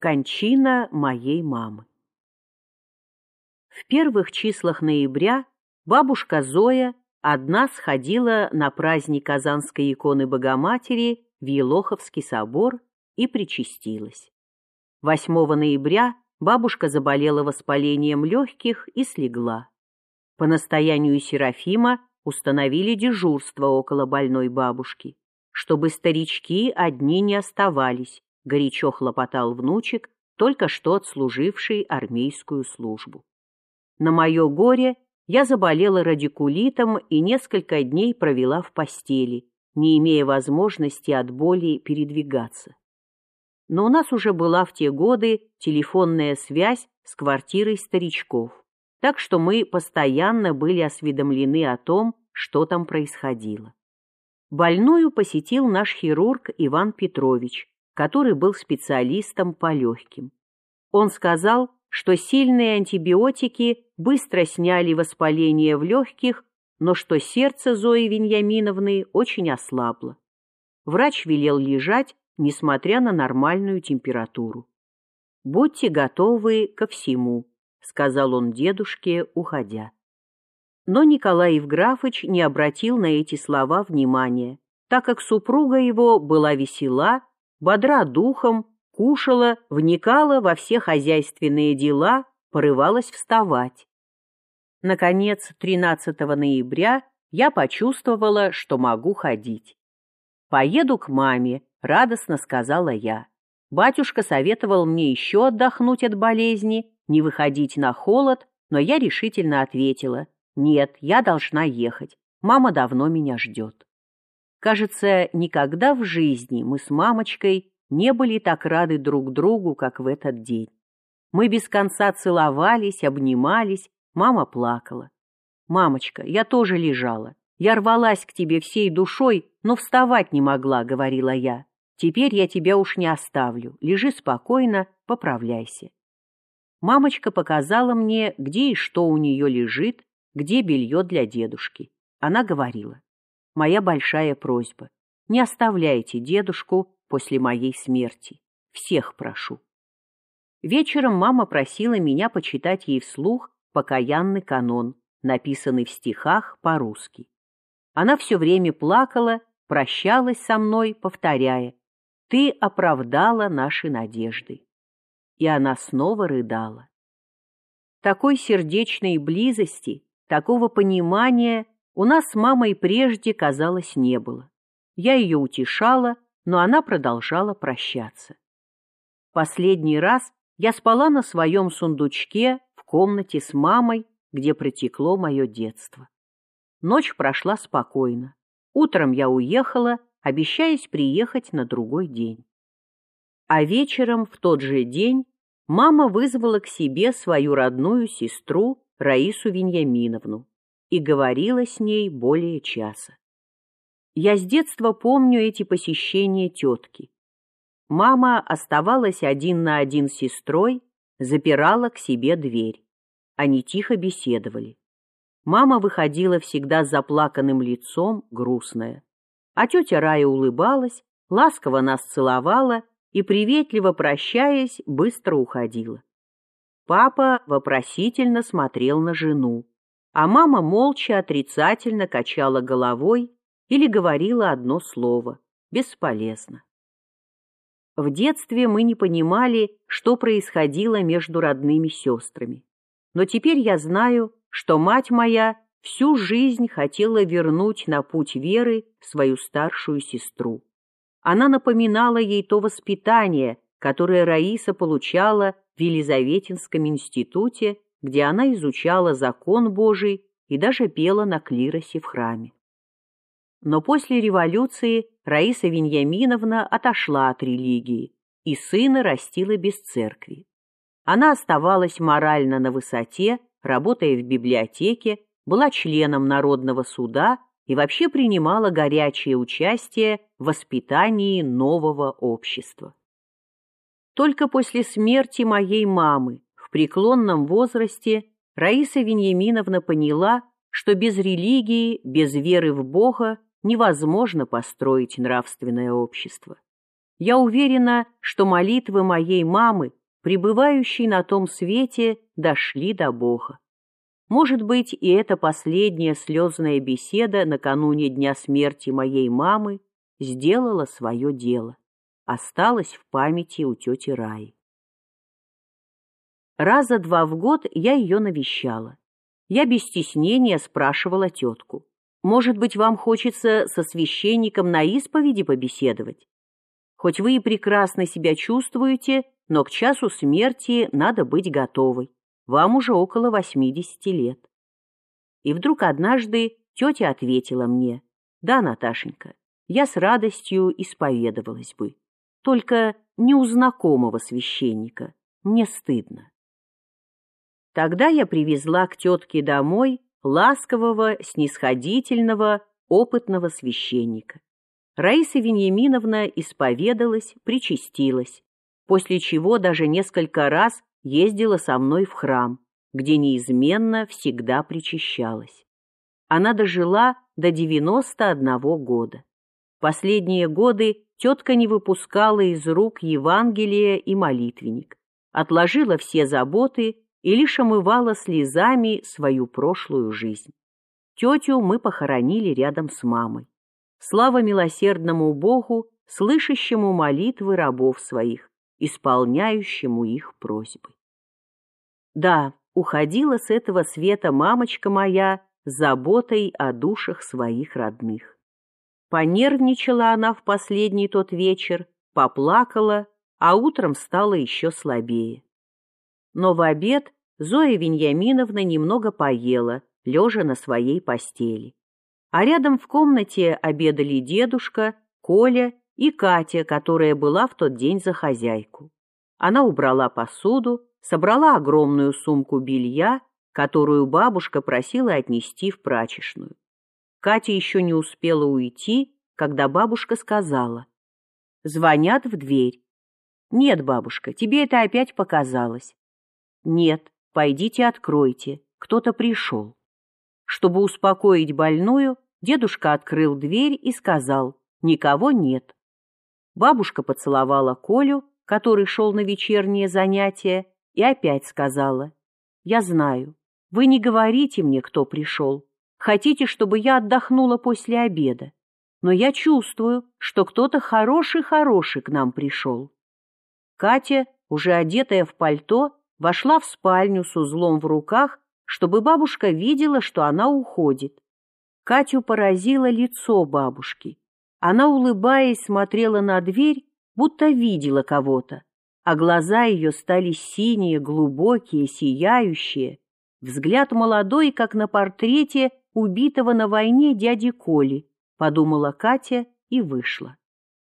Кончина моей мамы. В первых числах ноября бабушка Зоя одна сходила на праздник Казанской иконы Богоматери в Елоховский собор и причастилась. 8 ноября бабушка заболела воспалением легких и слегла. По настоянию Серафима установили дежурство около больной бабушки, чтобы старички одни не оставались, горячо хлопотал внучек, только что отслуживший армейскую службу. На мое горе я заболела радикулитом и несколько дней провела в постели, не имея возможности от боли передвигаться. Но у нас уже была в те годы телефонная связь с квартирой старичков, так что мы постоянно были осведомлены о том, что там происходило. Больную посетил наш хирург Иван Петрович, который был специалистом по легким. Он сказал, что сильные антибиотики быстро сняли воспаление в легких, но что сердце Зои Вениаминовны очень ослабло. Врач велел лежать, несмотря на нормальную температуру. «Будьте готовы ко всему», — сказал он дедушке, уходя. Но Николай Евграфыч не обратил на эти слова внимания, так как супруга его была весела, бодра духом, кушала, вникала во все хозяйственные дела, порывалась вставать. Наконец, 13 ноября я почувствовала, что могу ходить. «Поеду к маме», — радостно сказала я. Батюшка советовал мне еще отдохнуть от болезни, не выходить на холод, но я решительно ответила: «Нет, я должна ехать. Мама давно меня ждет». Кажется, никогда в жизни мы с мамочкой не были так рады друг другу, как в этот день. Мы без конца целовались, обнимались, мама плакала. «Мамочка, я тоже лежала. Я рвалась к тебе всей душой, но вставать не могла», — говорила я. «Теперь я тебя уж не оставлю. Лежи спокойно, поправляйся». Мамочка показала мне, где и что у нее лежит, где белье для дедушки. Она говорила: «Моя большая просьба, не оставляйте дедушку после моей смерти. Всех прошу». Вечером мама просила меня почитать ей вслух покаянный канон, написанный в стихах по-русски. Она все время плакала, прощалась со мной, повторяя: «Ты оправдала наши надежды». И она снова рыдала. Такой сердечной близости, такого понимания у нас с мамой прежде, казалось, не было. Я ее утешала, но она продолжала прощаться. Последний раз я спала на своем сундучке в комнате с мамой, где протекло мое детство. Ночь прошла спокойно. Утром я уехала, обещаясь приехать на другой день. А вечером в тот же день мама вызвала к себе свою родную сестру Раису Вениаминовну и говорила с ней более часа. Я с детства помню эти посещения тетки. Мама оставалась один на один с сестрой, запирала к себе дверь. Они тихо беседовали. Мама выходила всегда с заплаканным лицом, грустная. А тетя Рая улыбалась, ласково нас целовала и, приветливо прощаясь, быстро уходила. Папа вопросительно смотрел на жену, а мама молча отрицательно качала головой или говорила одно слово: «Бесполезно». В детстве мы не понимали, что происходило между родными сестрами. Но теперь я знаю, что мать моя всю жизнь хотела вернуть на путь веры свою старшую сестру. Она напоминала ей то воспитание, которое Раиса получала в Елизаветинском институте, где она изучала закон Божий и даже пела на клиросе в храме. Но после революции Раиса Вениаминовна отошла от религии и сына растила без церкви. Она оставалась морально на высоте, работая в библиотеке, была членом Народного суда и вообще принимала горячее участие в воспитании нового общества. Только после смерти моей мамы в преклонном возрасте Раиса Вениаминовна поняла, что без религии, без веры в Бога невозможно построить нравственное общество. Я уверена, что молитвы моей мамы, пребывающей на том свете, дошли до Бога. Может быть, и эта последняя слезная беседа накануне дня смерти моей мамы сделала свое дело, осталась в памяти у тети Раи. Раза 2 в год я ее навещала. Я без стеснения спрашивала тетку: «Может быть, вам хочется со священником на исповеди побеседовать? Хоть вы и прекрасно себя чувствуете, но к часу смерти надо быть готовой. Вам уже около 80 лет». И вдруг однажды тетя ответила мне: «Да, Наташенька, я с радостью исповедовалась бы. Только не у знакомого священника. Мне стыдно». Тогда я привезла к тетке домой ласкового, снисходительного, опытного священника. Раиса Вениаминовна исповедалась, причастилась, после чего даже несколько раз ездила со мной в храм, где неизменно всегда причащалась. Она дожила до 91 года. Последние годы тетка не выпускала из рук Евангелие и молитвенник, отложила все заботы и лишь омывала слезами свою прошлую жизнь. Тетю мы похоронили рядом с мамой. Слава милосердному Богу, слышащему молитвы рабов своих, исполняющему их просьбы. Да, уходила с этого света мамочка моя с заботой о душах своих родных. Понервничала она в последний тот вечер, поплакала, а утром стала еще слабее. Но в обед Зоя Вениаминовна немного поела, лежа на своей постели. А рядом в комнате обедали дедушка, Коля и Катя, которая была в тот день за хозяйку. Она убрала посуду, собрала огромную сумку белья, которую бабушка просила отнести в прачечную. Катя еще не успела уйти, когда бабушка сказала: «Звонят в дверь». «Нет, бабушка, тебе это опять показалось». «Нет, пойдите откройте, кто-то пришел». Чтобы успокоить больную, дедушка открыл дверь и сказал: «Никого нет». Бабушка поцеловала Колю, который шел на вечернее занятие, и опять сказала: «Я знаю, вы не говорите мне, кто пришел. Хотите, чтобы я отдохнула после обеда. Но я чувствую, что кто-то хороший-хороший к нам пришел». Катя, уже одетая в пальто, вошла в спальню с узлом в руках, чтобы бабушка видела, что она уходит. Катю поразило лицо бабушки. Она, улыбаясь, смотрела на дверь, будто видела кого-то, а глаза ее стали синие, глубокие, сияющие. Взгляд молодой, как на портрете убитого на войне дяди Коли, подумала Катя и вышла.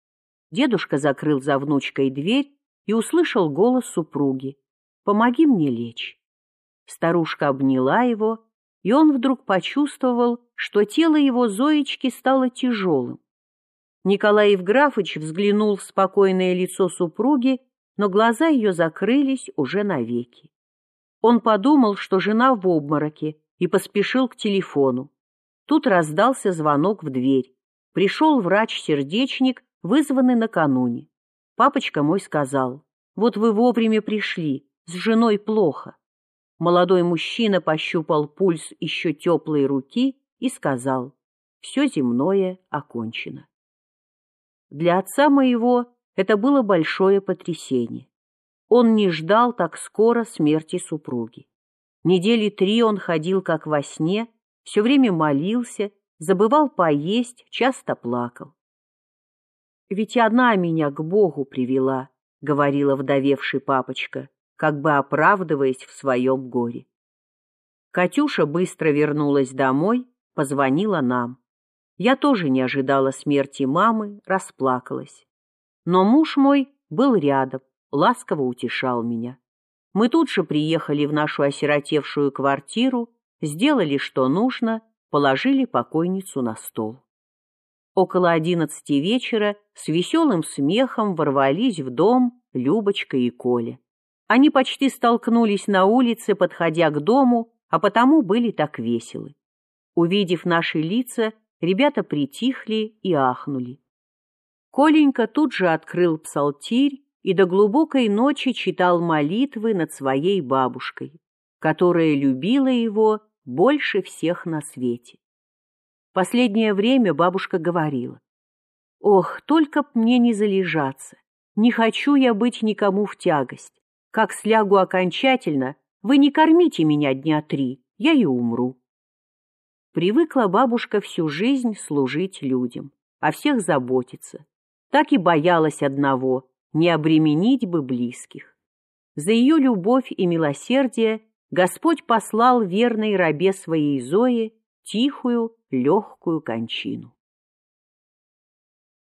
Дедушка закрыл за внучкой дверь и услышал голос супруги: «Помоги мне лечь». Старушка обняла его, и он вдруг почувствовал, что тело его Зоечки стало тяжелым. Николай Евграфыч взглянул в спокойное лицо супруги, но глаза ее закрылись уже навеки. Он подумал, что жена в обмороке, и поспешил к телефону. Тут раздался звонок в дверь. Пришел врач-сердечник, вызванный накануне. Папочка мой сказал: «Вот вы вовремя пришли, с женой плохо». Молодой мужчина пощупал пульс еще теплой руки и сказал: «Все земное окончено». Для отца моего это было большое потрясение. Он не ждал так скоро смерти супруги. Недели 3 он ходил как во сне, все время молился, забывал поесть, часто плакал. «Ведь она меня к Богу привела», — говорила вдовевший папочка, как бы оправдываясь в своем горе. Катюша быстро вернулась домой, позвонила нам. Я тоже не ожидала смерти мамы, расплакалась. Но муж мой был рядом, ласково утешал меня. Мы тут же приехали в нашу осиротевшую квартиру, сделали, что нужно, положили покойницу на стол. Около 11 вечера с веселым смехом ворвались в дом Любочка и Коля. Они почти столкнулись на улице, подходя к дому, а потому были так веселы. Увидев наши лица, ребята притихли и ахнули. Коленька тут же открыл псалтирь и до глубокой ночи читал молитвы над своей бабушкой, которая любила его больше всех на свете. Последнее время бабушка говорила: «Ох, только б мне не залежаться, не хочу я быть никому в тягость. Как слягу окончательно, вы не кормите меня дня 3, я и умру». Привыкла бабушка всю жизнь служить людям, о всех заботиться. Так и боялась одного — не обременить бы близких. За ее любовь и милосердие Господь послал верной рабе своей Зое тихую, легкую кончину.